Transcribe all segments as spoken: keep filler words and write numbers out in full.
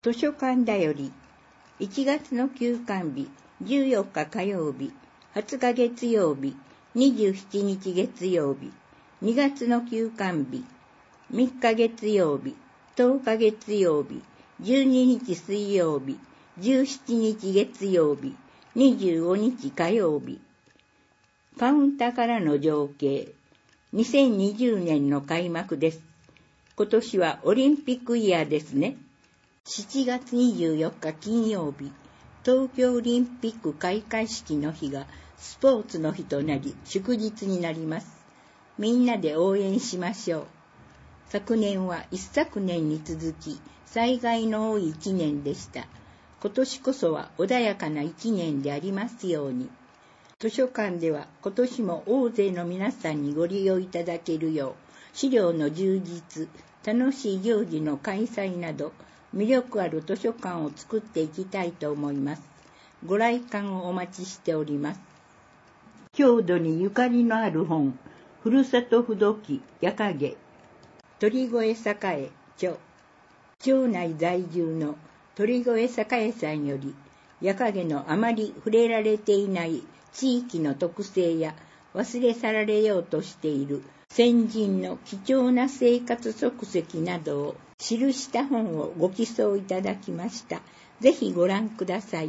図書館だより、いちがつの休館日、じゅうよっか火曜日、はつか月曜日、にじゅうしちにち月曜日、にがつの休館日、みっか月曜日、とおか月曜日、じゅうににち水曜日、じゅうしちにち月曜日、にじゅうごにち火曜日。カウンタからの情景。にせんにじゅうねんの開幕です。今年はオリンピックイヤーですね。しちがつにじゅうよっか金曜日、東京オリンピック開会式の日がスポーツの日となり祝日になります。みんなで応援しましょう。昨年は一昨年に続き災害の多い一年でした。今年こそは穏やかな一年でありますように。図書館では今年も大勢の皆さんにご利用いただけるよう、資料の充実、楽しい行事の開催など、魅力ある図書館を作っていきたいと思います。ご来館をお待ちしております。郷土にゆかりのある本、ふるさと不土記、やかげ。鳥越栄著。町内在住の鳥越栄さんより、やかげのあまり触れられていない地域の特性や忘れ去られようとしている先人の貴重な生活足跡などを記した本をご寄贈いただきました。ぜひご覧ください。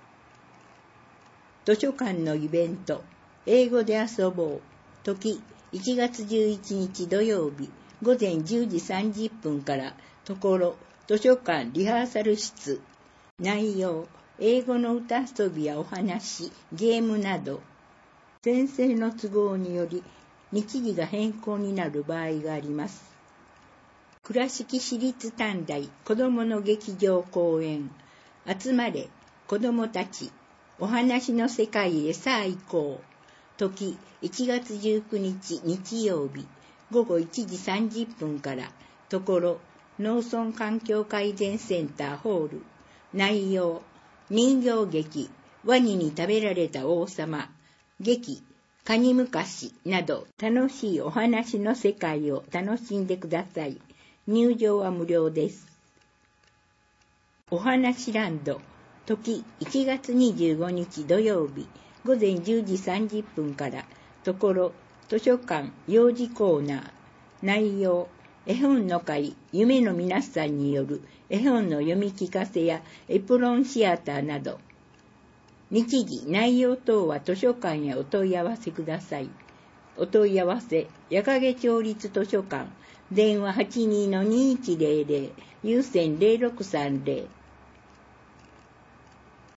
図書館のイベント、英語で遊ぼう。時、いちがつじゅういちにち土曜日、午前じゅうじさんじゅっぷんから、ところ、図書館リハーサル室。内容、英語の歌遊びやお話、ゲームなど。先生の都合により、日時が変更になる場合があります。倉敷市立短大子どもの劇場公演、集まれ子どもたち、お話の世界へさあ行こう。時、いちがつじゅうくにち日曜日、午後いちじさんじゅっぷんから、ところ、農村環境改善センターホール。内容、人形劇、ワニに食べられた王様、劇、カニ昔など楽しいお話の世界を楽しんでください。入場は無料です。お話ランド、時いちがつにじゅうごにち土曜日、午前じゅうじさんじゅっぷんから、ところ、図書館幼児コーナー。内容、絵本の会、夢の皆さんによる絵本の読み聞かせやエプロンシアターなど。日時、内容等は図書館へお問い合わせください。お問い合わせ、やかげ町立図書館、電話 はちにーのにいちゼロゼロ、有線ゼロろくさんゼロ。